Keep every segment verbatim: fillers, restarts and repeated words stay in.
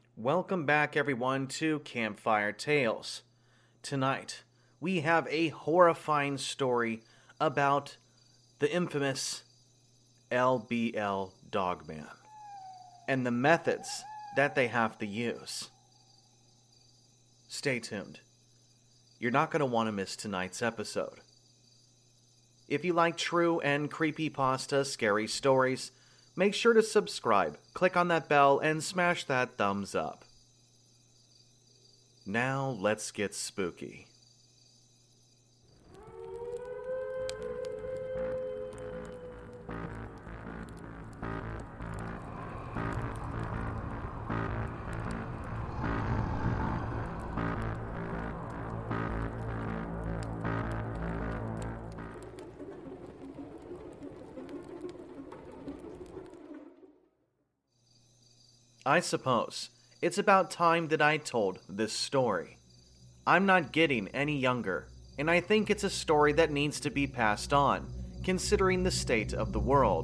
Welcome back, everyone, to Campfire Tales. Tonight, we have a horrifying story about the infamous L B L Dogman and the methods that they have to use. Stay tuned. You're not going to want to miss tonight's episode. If you like true and creepypasta scary stories, make sure to subscribe, click on that bell, and smash that thumbs up. Now let's get spooky. I suppose it's about time that I told this story. I'm not getting any younger, and I think it's a story that needs to be passed on, considering the state of the world.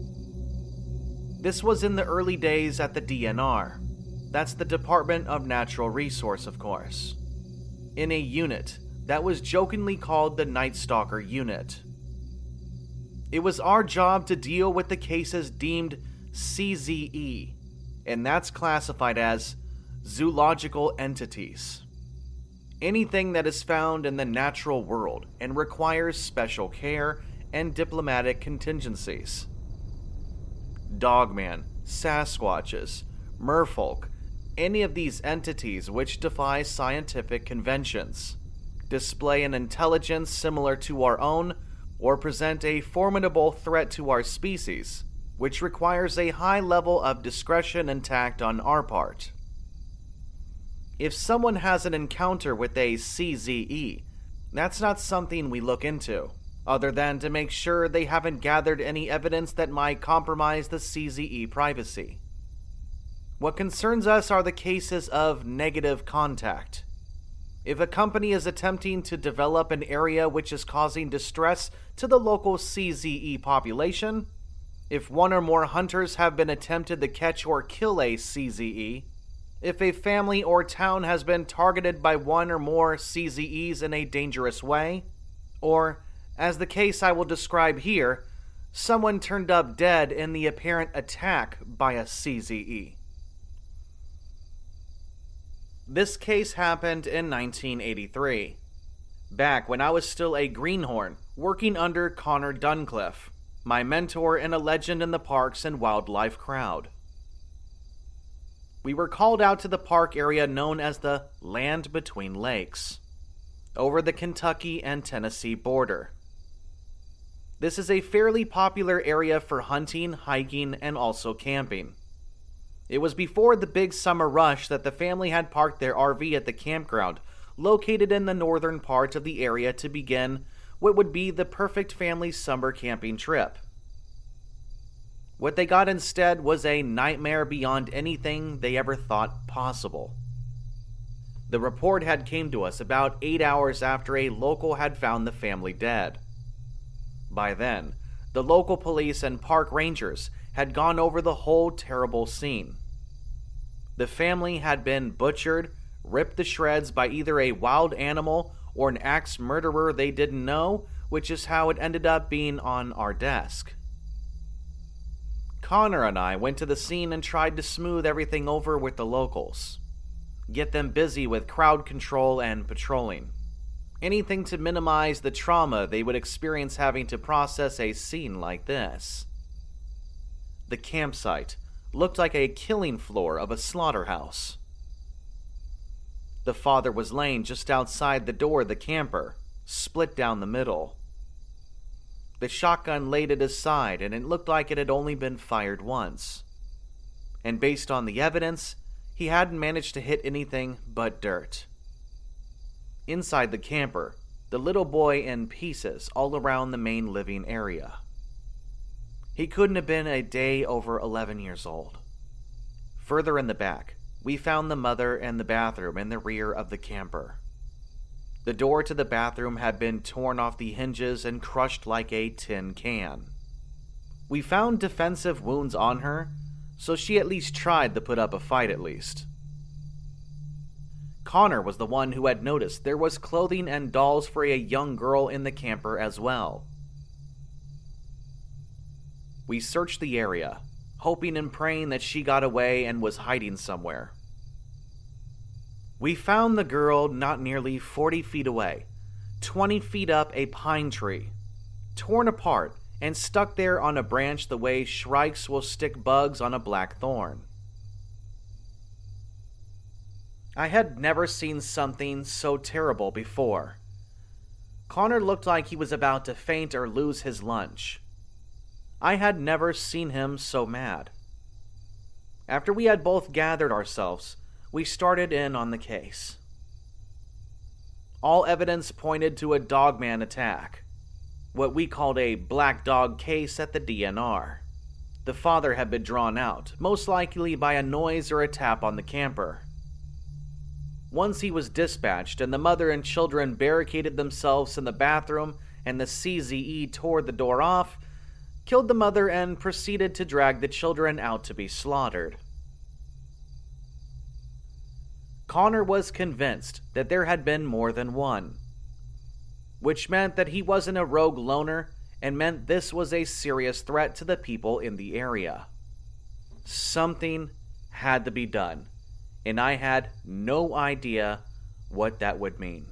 This was in the early days at the D N R. That's the Department of Natural Resource, of course. In a unit that was jokingly called the Night Stalker Unit. It was our job to deal with the cases deemed C Z E, and that's classified as zoological entities. Anything that is found in the natural world and requires special care and diplomatic contingencies. Dogman, Sasquatches, merfolk, any of these entities which defy scientific conventions, display an intelligence similar to our own, or present a formidable threat to our species, which requires a high level of discretion and tact on our part. If someone has an encounter with a C Z E, that's not something we look into, other than to make sure they haven't gathered any evidence that might compromise the C Z E privacy. What concerns us are the cases of negative contact. If a company is attempting to develop an area which is causing distress to the local C Z E population, if one or more hunters have been attempted to catch or kill a C Z E, if a family or town has been targeted by one or more C Z Es in a dangerous way, or, as the case I will describe here, someone turned up dead in the apparent attack by a C Z E. This case happened in nineteen eighty-three, back when I was still a greenhorn working under Connor Duncliffe, my mentor and a legend in the parks and wildlife crowd. We were called out to the park area known as the Land Between Lakes, over the Kentucky and Tennessee border. This is a fairly popular area for hunting, hiking, and also camping. It was before the big summer rush that the family had parked their R V at the campground, located in the northern part of the area to begin what would be the perfect family summer camping trip. What they got instead was a nightmare beyond anything they ever thought possible. The report had came to us about eight hours after a local had found the family dead. By then, the local police and park rangers had gone over the whole terrible scene. The family had been butchered, ripped to shreds by either a wild animal or an axe murderer they didn't know, which is how it ended up being on our desk. Connor and I went to the scene and tried to smooth everything over with the locals. Get them busy with crowd control and patrolling. Anything to minimize the trauma they would experience having to process a scene like this. The campsite looked like a killing floor of a slaughterhouse. The father was laying just outside the door of the camper, split down the middle. The shotgun laid at his side, and it looked like it had only been fired once. And based on the evidence, he hadn't managed to hit anything but dirt. Inside the camper, the little boy in pieces all around the main living area. He couldn't have been a day over eleven years old. Further in the back, we found the mother and the bathroom in the rear of the camper. The door to the bathroom had been torn off the hinges and crushed like a tin can. We found defensive wounds on her, so she at least tried to put up a fight at least. Connor was the one who had noticed there was clothing and dolls for a young girl in the camper as well. We searched the area, hoping and praying that she got away and was hiding somewhere. We found the girl not nearly forty feet away, twenty feet up a pine tree, torn apart and stuck there on a branch the way shrikes will stick bugs on a blackthorn. I had never seen something so terrible before. Connor looked like he was about to faint or lose his lunch. I had never seen him so mad. After we had both gathered ourselves, we started in on the case. All evidence pointed to a dogman attack, what we called a black dog case at the D N R. The father had been drawn out, most likely by a noise or a tap on the camper. Once he was dispatched and the mother and children barricaded themselves in the bathroom and the C Z E tore the door off, killed the mother and proceeded to drag the children out to be slaughtered. Connor was convinced that there had been more than one, which meant that he wasn't a rogue loner and meant this was a serious threat to the people in the area. Something had to be done, and I had no idea what that would mean.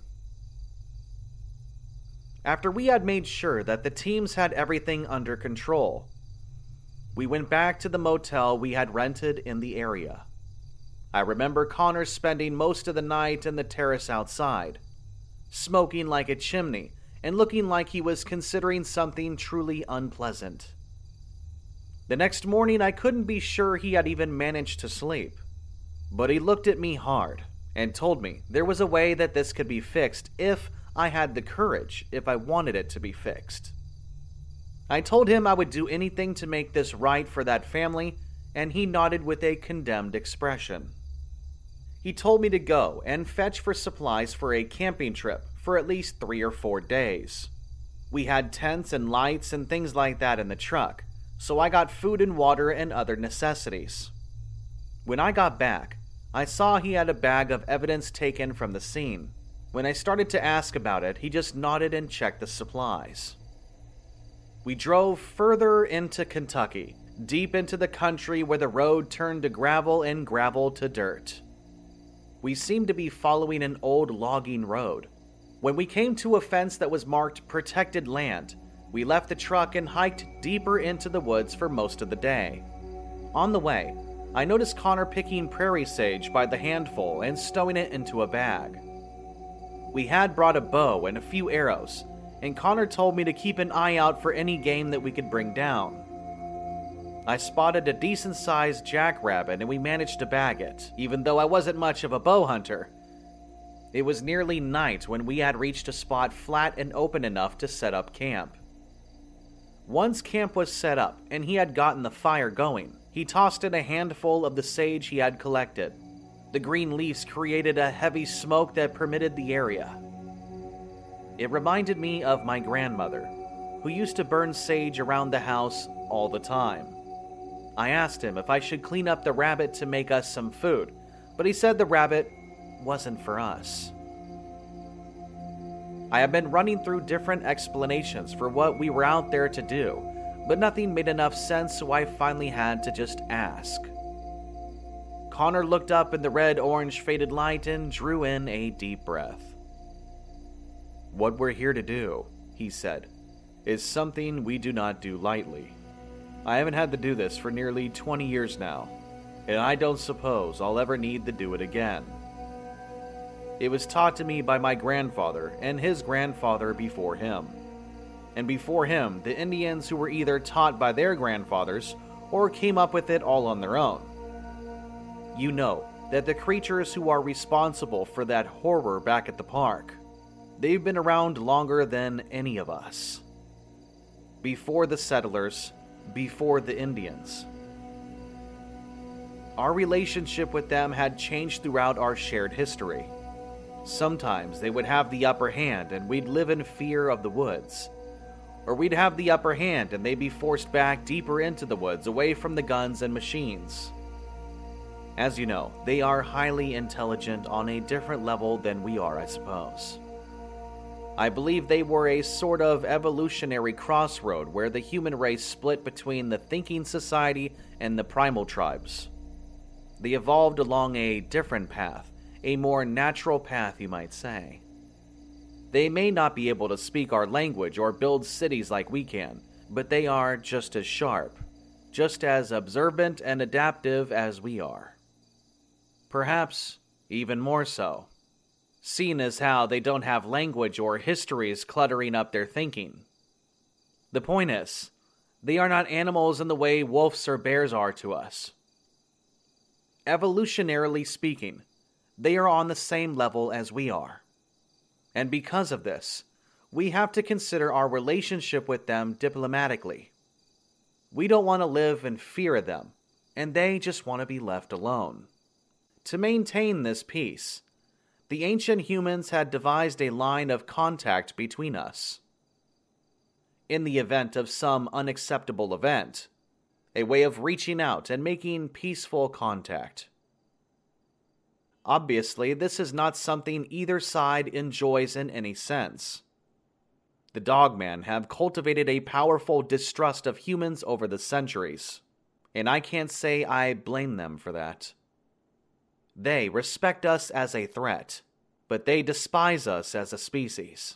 After we had made sure that the teams had everything under control, we went back to the motel we had rented in the area. I remember Connor spending most of the night in the terrace outside, smoking like a chimney and looking like he was considering something truly unpleasant. The next morning I couldn't be sure he had even managed to sleep, but he looked at me hard and told me there was a way that this could be fixed if I had the courage, if I wanted it to be fixed. I told him I would do anything to make this right for that family, and he nodded with a condemned expression. He told me to go and fetch for supplies for a camping trip for at least three or four days. We had tents and lights and things like that in the truck, so I got food and water and other necessities. When I got back, I saw he had a bag of evidence taken from the scene. When I started to ask about it, he just nodded and checked the supplies. We drove further into Kentucky, deep into the country where the road turned to gravel and gravel to dirt. We seemed to be following an old logging road. When we came to a fence that was marked protected land, we left the truck and hiked deeper into the woods for most of the day. On the way, I noticed Connor picking prairie sage by the handful and stowing it into a bag. We had brought a bow and a few arrows, and Connor told me to keep an eye out for any game that we could bring down. I spotted a decent-sized jackrabbit and we managed to bag it, even though I wasn't much of a bow hunter. It was nearly night when we had reached a spot flat and open enough to set up camp. Once camp was set up and he had gotten the fire going, he tossed in a handful of the sage he had collected. The green leaves created a heavy smoke that permitted the area. It reminded me of my grandmother, who used to burn sage around the house all the time. I asked him if I should clean up the rabbit to make us some food, but he said the rabbit wasn't for us. I have been running through different explanations for what we were out there to do, but nothing made enough sense, so I finally had to just ask. Connor looked up in the red-orange faded light and drew in a deep breath. "What we're here to do," he said, "is something we do not do lightly. I haven't had to do this for nearly twenty years now, and I don't suppose I'll ever need to do it again. It was taught to me by my grandfather and his grandfather before him. And before him, the Indians who were either taught by their grandfathers or came up with it all on their own. You know that the creatures who are responsible for that horror back at the park, they've been around longer than any of us. Before the settlers, before the Indians. Our relationship with them had changed throughout our shared history. Sometimes they would have the upper hand and we'd live in fear of the woods. Or we'd have the upper hand and they'd be forced back deeper into the woods away from the guns and machines. As you know, they are highly intelligent on a different level than we are, I suppose. I believe they were a sort of evolutionary crossroad where the human race split between the thinking society and the primal tribes. They evolved along a different path, a more natural path, you might say. They may not be able to speak our language or build cities like we can, but they are just as sharp, just as observant and adaptive as we are. Perhaps even more so, seeing as how they don't have language or histories cluttering up their thinking. The point is, they are not animals in the way wolves or bears are to us. Evolutionarily speaking, they are on the same level as we are. And because of this, we have to consider our relationship with them diplomatically. We don't want to live in fear of them, and they just want to be left alone. To maintain this peace, the ancient humans had devised a line of contact between us. In the event of some unacceptable event, a way of reaching out and making peaceful contact. Obviously, this is not something either side enjoys in any sense. The Dogman have cultivated a powerful distrust of humans over the centuries, and I can't say I blame them for that. They respect us as a threat, but they despise us as a species.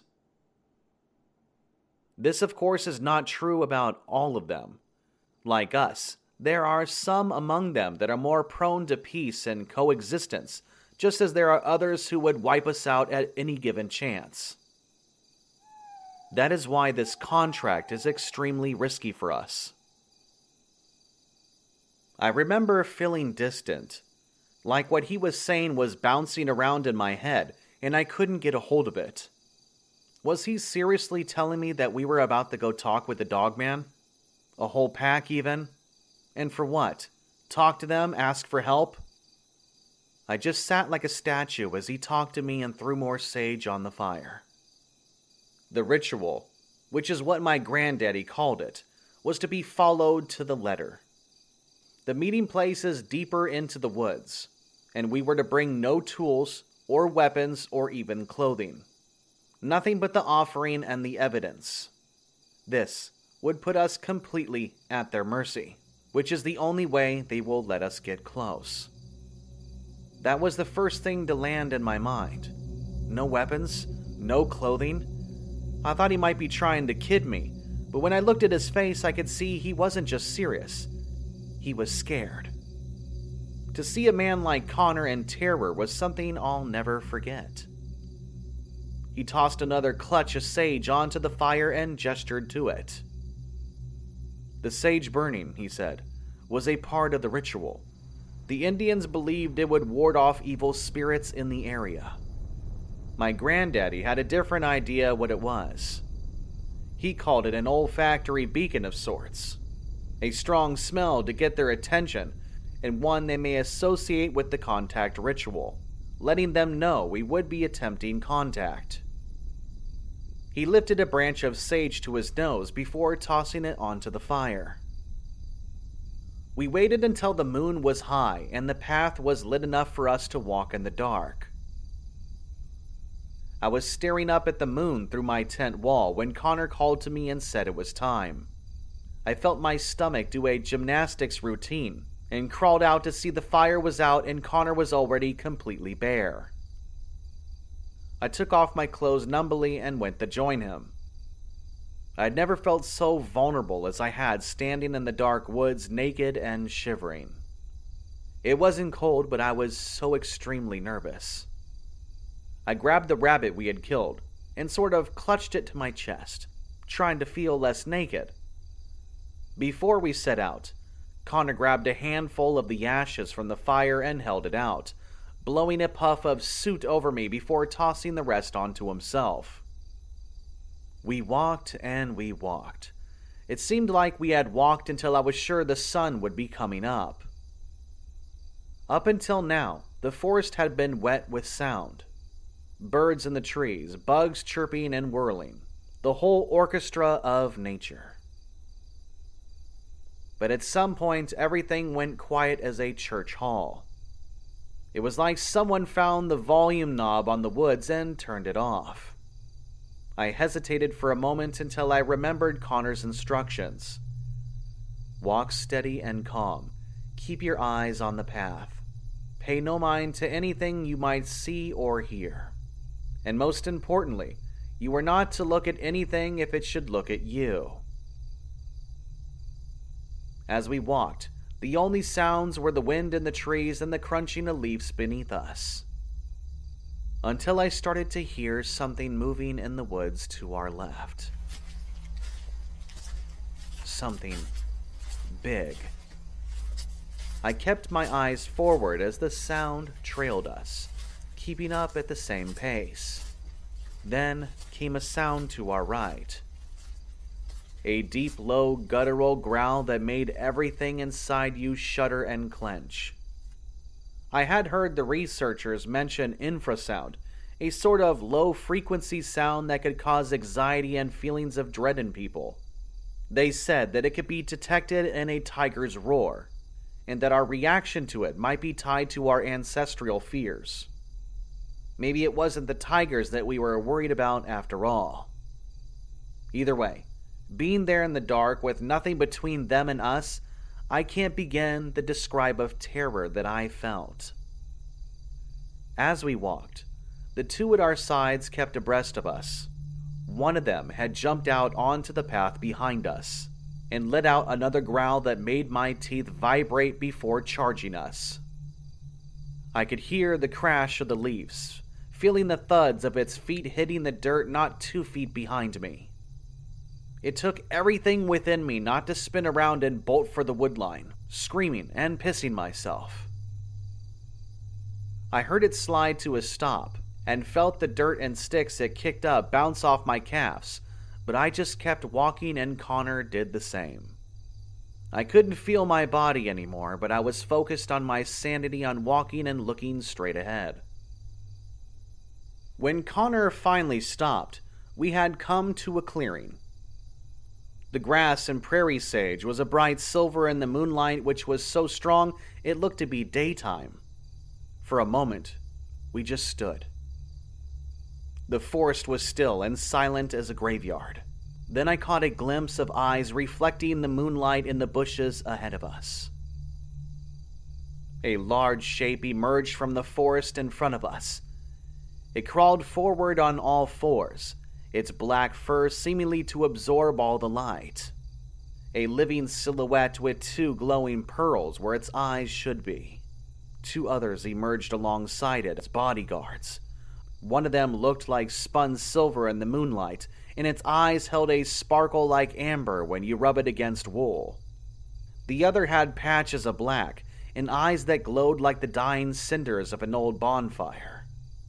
This, of course, is not true about all of them. Like us, there are some among them that are more prone to peace and coexistence, just as there are others who would wipe us out at any given chance. That is why this contract is extremely risky for us. I remember feeling distant, like what he was saying was bouncing around in my head, and I couldn't get a hold of it. Was he seriously telling me that we were about to go talk with the Dogman? A whole pack even? And for what? Talk to them, ask for help? I just sat like a statue as he talked to me and threw more sage on the fire. The ritual, which is what my granddaddy called it, was to be followed to the letter. The meeting place is deeper into the woods, and we were to bring no tools or weapons or even clothing. Nothing but the offering and the evidence. This would put us completely at their mercy, which is the only way they will let us get close. That was the first thing to land in my mind. No weapons, no clothing. I thought he might be trying to kid me, but when I looked at his face, I could see he wasn't just serious. He was scared. To see a man like Connor in terror was something I'll never forget. He tossed another clutch of sage onto the fire and gestured to it. The sage burning, he said, was a part of the ritual. The Indians believed it would ward off evil spirits in the area. My granddaddy had a different idea what it was. He called it an olfactory beacon of sorts, a strong smell to get their attention, and one they may associate with the contact ritual, letting them know we would be attempting contact. He lifted a branch of sage to his nose before tossing it onto the fire. We waited until the moon was high and the path was lit enough for us to walk in the dark. I was staring up at the moon through my tent wall when Connor called to me and said it was time. I felt my stomach do a gymnastics routine and crawled out to see the fire was out and Connor was already completely bare. I took off my clothes numbly and went to join him. I had never felt so vulnerable as I had standing in the dark woods naked and shivering. It wasn't cold, but I was so extremely nervous. I grabbed the rabbit we had killed and sort of clutched it to my chest, trying to feel less naked. Before we set out, Connor grabbed a handful of the ashes from the fire and held it out, blowing a puff of soot over me before tossing the rest onto himself. We walked and we walked. It seemed like we had walked until I was sure the sun would be coming up. Up until now, the forest had been wet with sound. Birds in the trees, bugs chirping and whirling, the whole orchestra of nature. But at some point, everything went quiet as a church hall. It was like someone found the volume knob on the woods and turned it off. I hesitated for a moment until I remembered Connor's instructions. Walk steady and calm. Keep your eyes on the path. Pay no mind to anything you might see or hear. And most importantly, you are not to look at anything if it should look at you. As we walked, the only sounds were the wind in the trees and the crunching of leaves beneath us. Until I started to hear something moving in the woods to our left. Something big. I kept my eyes forward as the sound trailed us, keeping up at the same pace. Then came a sound to our right. A deep, low, guttural growl that made everything inside you shudder and clench. I had heard the researchers mention infrasound, a sort of low-frequency sound that could cause anxiety and feelings of dread in people. They said that it could be detected in a tiger's roar, and that our reaction to it might be tied to our ancestral fears. Maybe it wasn't the tigers that we were worried about after all. Either way, being there in the dark with nothing between them and us, I can't begin the describe of terror that I felt. As we walked, the two at our sides kept abreast of us. One of them had jumped out onto the path behind us and let out another growl that made my teeth vibrate before charging us. I could hear the crash of the leaves, feeling the thuds of its feet hitting the dirt not two feet behind me. It took everything within me not to spin around and bolt for the woodline, screaming and pissing myself. I heard it slide to a stop and felt the dirt and sticks it kicked up bounce off my calves, but I just kept walking and Connor did the same. I couldn't feel my body anymore, but I was focused on my sanity on walking and looking straight ahead. When Connor finally stopped, we had come to a clearing. The grass and prairie sage was a bright silver in the moonlight, which was so strong it looked to be daytime. For a moment, we just stood. The forest was still and silent as a graveyard. Then I caught a glimpse of eyes reflecting the moonlight in the bushes ahead of us. A large shape emerged from the forest in front of us. It crawled forward on all fours, its black fur seemingly to absorb all the light. A living silhouette with two glowing pearls where its eyes should be. Two others emerged alongside it as bodyguards. One of them looked like spun silver in the moonlight, and its eyes held a sparkle like amber when you rub it against wool. The other had patches of black, and eyes that glowed like the dying cinders of an old bonfire.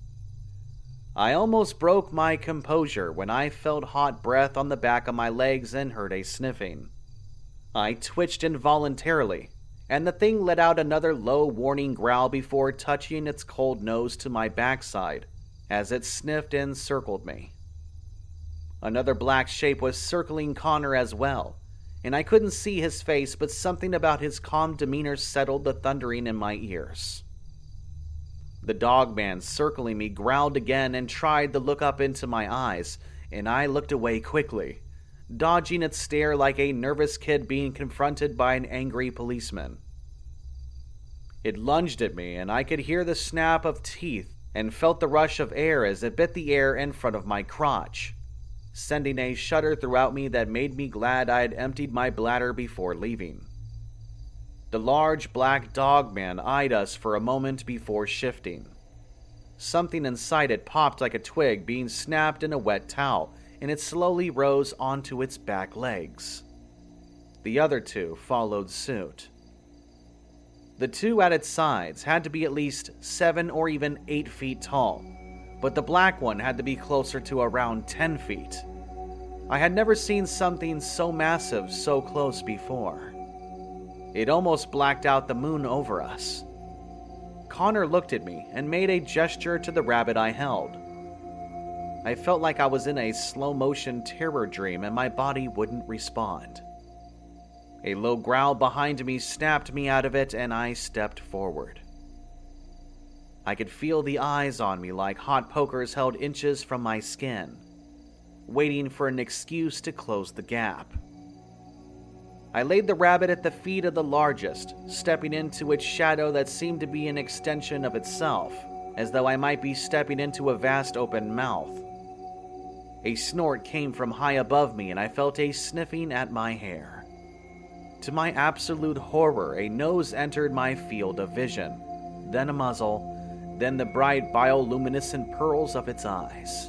I almost broke my composure when I felt hot breath on the back of my legs and heard a sniffing. I twitched involuntarily, and the thing let out another low warning growl before touching its cold nose to my backside as it sniffed and circled me. Another black shape was circling Connor as well, and I couldn't see his face, but something about his calm demeanor settled the thundering in my ears. The dogman circling me growled again and tried to look up into my eyes, and I looked away quickly, dodging its stare like a nervous kid being confronted by an angry policeman. It lunged at me, and I could hear the snap of teeth and felt the rush of air as it bit the air in front of my crotch, sending a shudder throughout me that made me glad I had emptied my bladder before leaving. The large black dogman eyed us for a moment before shifting. Something inside it popped like a twig being snapped in a wet towel, and it slowly rose onto its back legs. The other two followed suit. The two at its sides had to be at least seven or even eight feet tall, but the black one had to be closer to around ten feet. I had never seen something so massive so close before. It almost blacked out the moon over us. Connor looked at me and made a gesture to the rabbit I held. I felt like I was in a slow-motion terror dream and my body wouldn't respond. A low growl behind me snapped me out of it and I stepped forward. I could feel the eyes on me like hot pokers held inches from my skin, waiting for an excuse to close the gap. I laid the rabbit at the feet of the largest, stepping into its shadow that seemed to be an extension of itself, as though I might be stepping into a vast open mouth. A snort came from high above me, and I felt a sniffing at my hair. To my absolute horror, a nose entered my field of vision, then a muzzle, then the bright bioluminescent pearls of its eyes.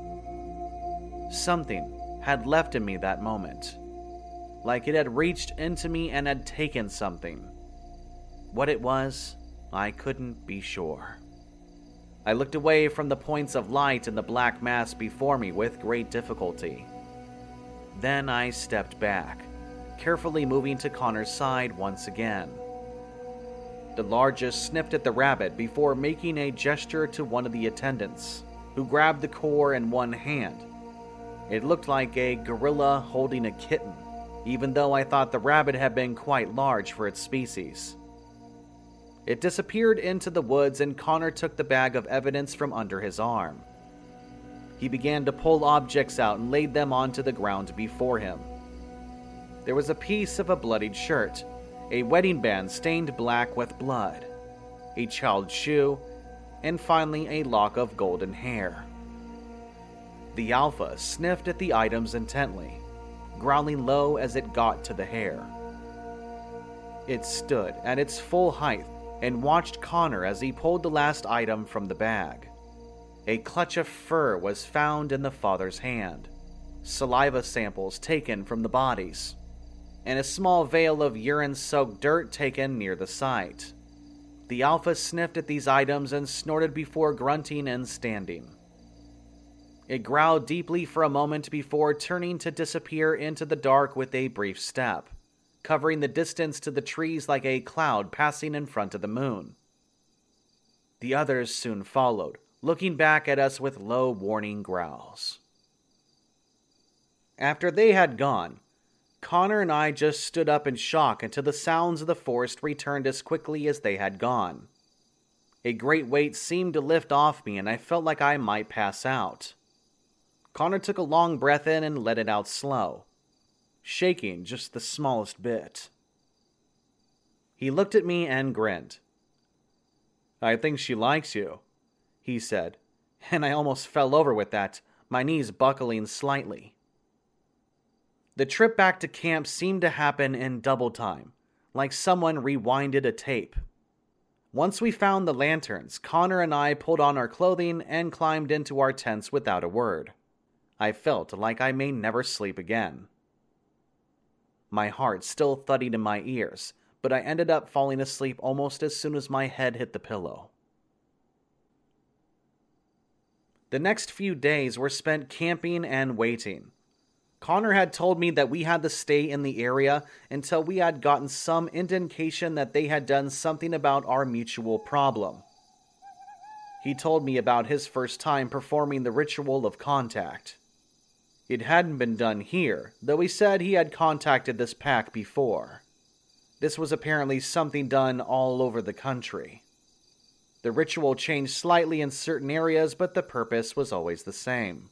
Something had left in me that moment, like it had reached into me and had taken something. What it was, I couldn't be sure. I looked away from the points of light in the black mass before me with great difficulty. Then I stepped back, carefully moving to Connor's side once again. The largest sniffed at the rabbit before making a gesture to one of the attendants, who grabbed the core in one hand. It looked like a gorilla holding a kitten, even though I thought the rabbit had been quite large for its species. It disappeared into the woods, and Connor took the bag of evidence from under his arm. He began to pull objects out and laid them onto the ground before him. There was a piece of a bloodied shirt, a wedding band stained black with blood, a child's shoe, and finally a lock of golden hair. The Alpha sniffed at the items intently, growling low as it got to the hair. It stood at its full height and watched Connor as he pulled the last item from the bag. A clutch of fur was found in the father's hand, saliva samples taken from the bodies, and a small veil of urine-soaked dirt taken near the site. The Alpha sniffed at these items and snorted before grunting and standing. It growled deeply for a moment before turning to disappear into the dark with a brief step, covering the distance to the trees like a cloud passing in front of the moon. The others soon followed, looking back at us with low warning growls. After they had gone, Connor and I just stood up in shock until the sounds of the forest returned as quickly as they had gone. A great weight seemed to lift off me, and I felt like I might pass out. Connor took a long breath in and let it out slow, shaking just the smallest bit. He looked at me and grinned. "I think she likes you," he said, and I almost fell over with that, my knees buckling slightly. The trip back to camp seemed to happen in double time, like someone rewinded a tape. Once we found the lanterns, Connor and I pulled on our clothing and climbed into our tents without a word. I felt like I may never sleep again. My heart still thudded in my ears, but I ended up falling asleep almost as soon as my head hit the pillow. The next few days were spent camping and waiting. Connor had told me that we had to stay in the area until we had gotten some indication that they had done something about our mutual problem. He told me about his first time performing the ritual of contact. It hadn't been done here, though he said he had contacted this pack before. This was apparently something done all over the country. The ritual changed slightly in certain areas, but the purpose was always the same.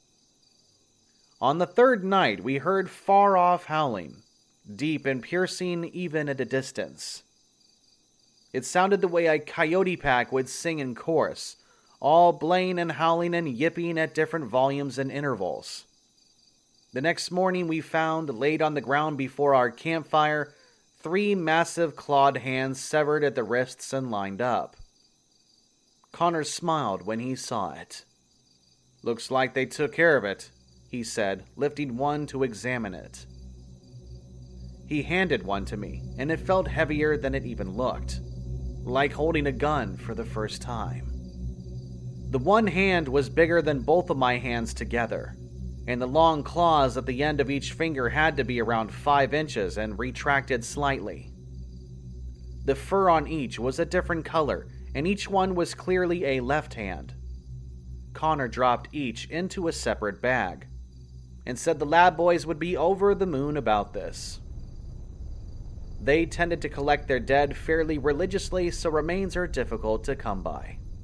On the third night, we heard far-off howling, deep and piercing even at a distance. It sounded the way a coyote pack would sing in chorus, all blaying and howling and yipping at different volumes and intervals. The next morning we found, laid on the ground before our campfire, three massive clawed hands severed at the wrists and lined up. Connor smiled when he saw it. "Looks like they took care of it," he said, lifting one to examine it. He handed one to me, and it felt heavier than it even looked, like holding a gun for the first time. The one hand was bigger than both of my hands together, and the long claws at the end of each finger had to be around five inches and retracted slightly. The fur on each was a different color, and each one was clearly a left hand. Connor dropped each into a separate bag, and said the lab boys would be over the moon about this. They tended to collect their dead fairly religiously, so remains are difficult to come by.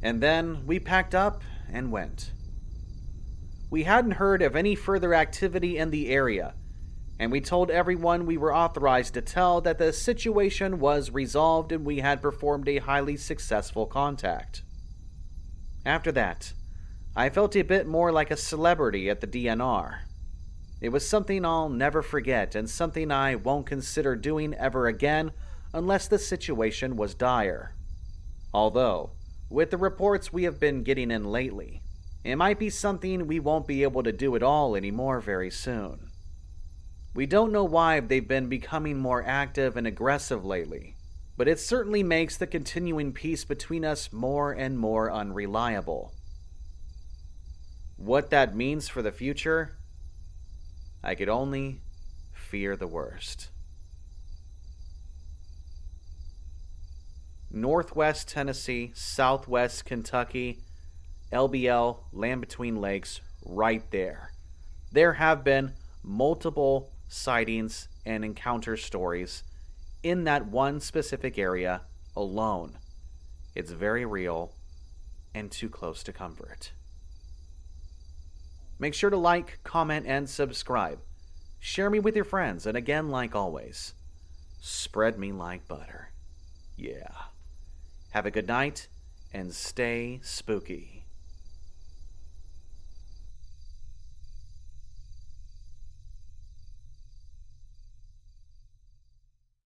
And then we packed up and went. We hadn't heard of any further activity in the area, and we told everyone we were authorized to tell that the situation was resolved and we had performed a highly successful contact. After that, I felt a bit more like a celebrity at the D N R. It was something I'll never forget and something I won't consider doing ever again unless the situation was dire. Although, with the reports we have been getting in lately, it might be something we won't be able to do at all anymore very soon. We don't know why they've been becoming more active and aggressive lately, but it certainly makes the continuing peace between us more and more unreliable. What that means for the future, I could only fear the worst. Northwest Tennessee, Southwest Kentucky, L B L, Land Between Lakes, right there. There have been multiple sightings and encounter stories in that one specific area alone. It's very real and too close to comfort. Make sure to like, comment, and subscribe. Share me with your friends, and again, like always, spread me like butter. Yeah. Have a good night, and stay spooky.